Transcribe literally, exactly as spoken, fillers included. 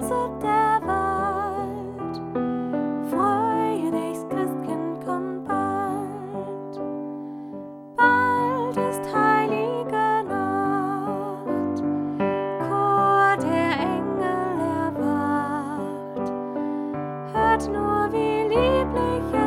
Größe der Welt. Freue dich, Christkind kommt bald. Bald ist heilige Nacht, Chor der Engel erwacht. Hört nur, wie lieblich